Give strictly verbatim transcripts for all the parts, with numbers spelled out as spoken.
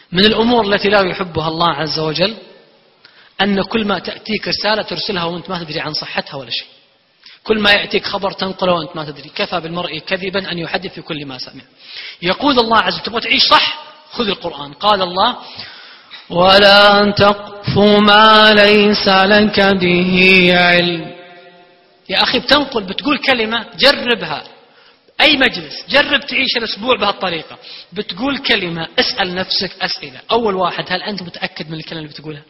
من الأمور التي لا يحبها الله عز وجل أن كل ما تأتيك رسالة ترسلها وأنت ما تدري عن صحتها ولا شيء. كل ما يأتيك خبر تنقله وأنت ما تدري. كفى بالمرء كذبا أن يحدث في كل ما سمع. يقول الله عز وجل تبغى تعيش صح خذ القرآن. قال الله ولا تقف ما ليس لك به علم. يا أخي بتنقل بتقول كلمة جربها أي مجلس جرب تعيش الأسبوع بهالطريقة. بتقول كلمة اسأل نفسك أسئلة. أول واحد هل أنت متأكد من الكلمة اللي بتقولها؟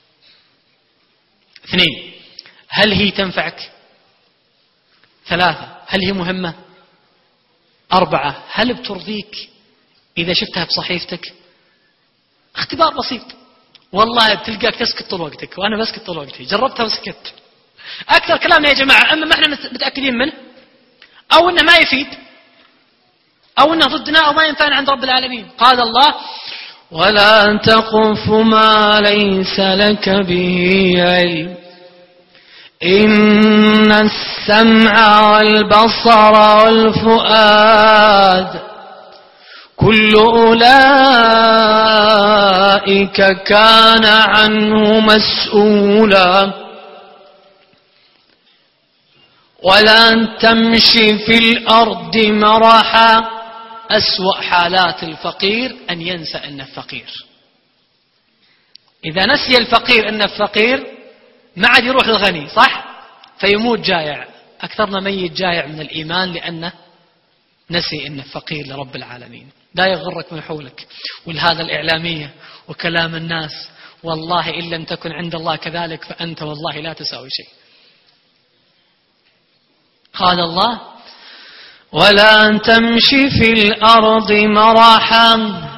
اثنين هل هي تنفعك؟ ثلاثة هل هي مهمة؟ أربعة هل بترضيك إذا شفتها بصحيفتك؟ اختبار بسيط والله بتلقاك تسكت طول وقتك وأنا بسكت طول وقتي جربتها وسكت. أكثر كلام يا جماعة أما ما احنا متأكدين منه أو أنه ما يفيد أو أنه ضدنا أو ما ينفعنا عند رب العالمين. قال الله ولا تقف ما ليس لك به علم إن السمع والبصر والفؤاد كل أولئك كان عنه مسؤولا ولا تمشي في الأرض مرحا. أسوأ حالات الفقير أن ينسى أنه فقير. إذا نسي الفقير أنه فقير ما عاد يروح للغني صح فيموت جائع. أكثرنا ميت جائع من الإيمان لأنه نسي أنه فقير لرب العالمين. لا يغرك من حولك ولهذا الإعلامية وكلام الناس والله إن لم تكن عند الله كذلك فأنت والله لا تساوي شيء. قال الله ولا تمشي في الأرض مرحا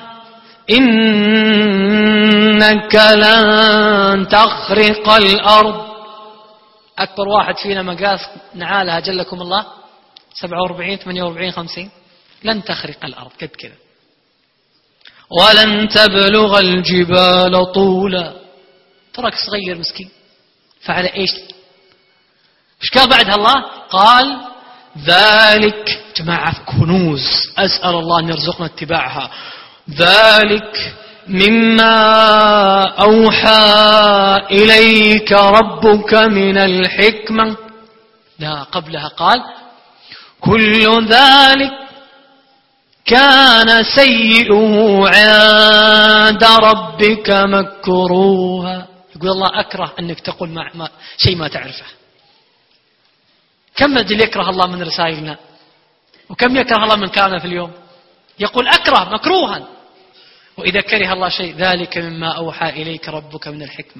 إنك لن تخرق الأرض. أكبر واحد فينا مقاس نعالها جلكم الله سبعة وأربعين ثمانية وأربعين خمسين لن تخرق الأرض قد كذا. ولن تبلغ الجبال طولا. تراك صغير مسكين فعلى إيش؟ إيش قال بعدها الله؟ قال ذلك جماعة كنوز أسأل الله أن يرزقنا اتباعها. ذلك مما أوحى إليك ربك من الحكمة. لا قبلها قال كل ذلك كان سيئه عند ربك مكروها. يقول الله أكره أنك تقول ما ما شيء ما تعرفه. كم مدل يكره الله من رسائلنا وكم يكره الله من كلامنا في اليوم. يقول أكره مكروها. وإذا كره الله شيء ذلك مما أوحى إليك ربك من الحكمة.